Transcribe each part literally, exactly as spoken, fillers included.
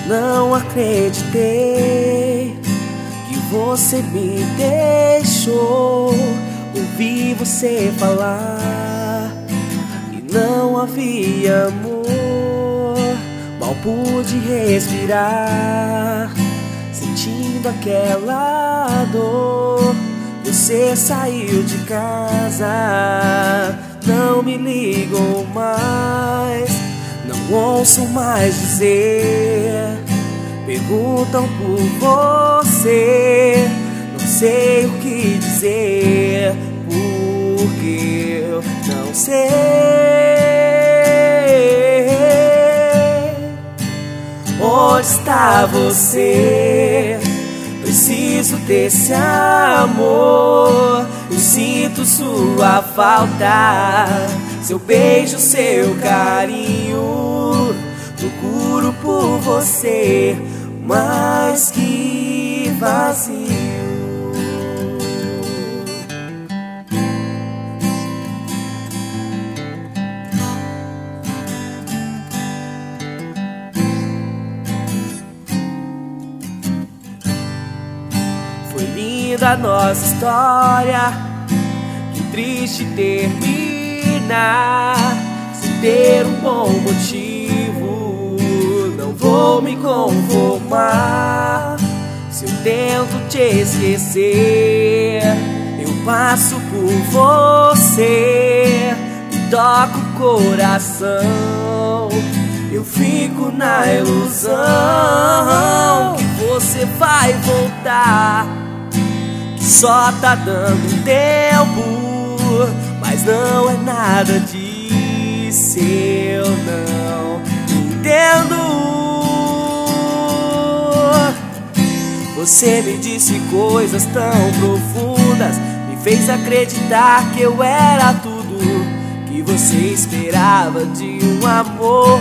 Não acreditei que você me deixou. Ouvi você falar que não havia amor. Mal pude respirar, sentindo aquela dor. Você saiu de casa, não me ligam mais, não ouço mais dizer. Perguntam por você, não sei o que dizer, porque eu não sei. Onde está você? Preciso desse amor. Eu sinto sua falta, seu beijo, seu carinho. Procuro por você, mas que vazio. Foi linda a nossa história, que triste terminar sem ter um bom motivo. Não vou me conformar. Se eu tento te esquecer, eu passo por você, me toco o coração. Eu fico na ilusão que você vai voltar, que só tá dando tempo, mas não é nada disso. Eu não entendo. Você me disse coisas tão profundas, me fez acreditar que eu era tudo que você esperava de um amor.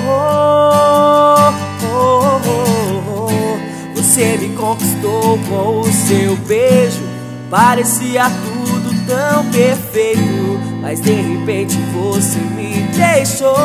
Você me conquistou com o seu beijo, parecia tudo tão perfeito, mas de repente você me deixou.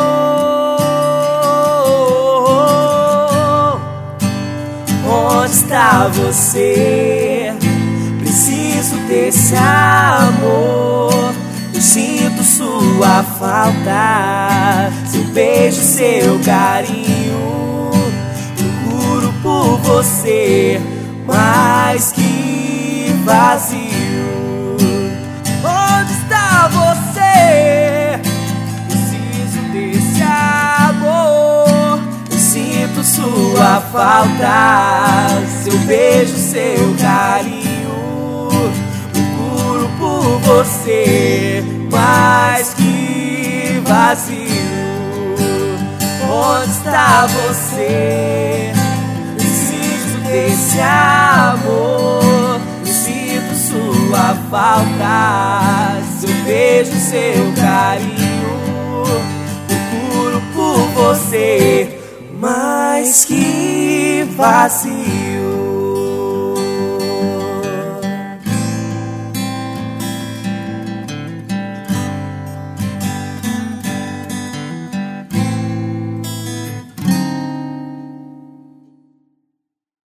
Onde está você? Preciso desse amor. Eu sinto sua falta, seu beijo, seu carinho. Procuro por você, mas que vazio. Onde está você? Preciso desse amor. Eu sinto sua falta, seu beijo, seu carinho. Procuro por você, mas que vazio. Onde está você? Preciso desse amor. Eu sinto sua falta, seu beijo, seu carinho. Procuro por você, mas que vazio.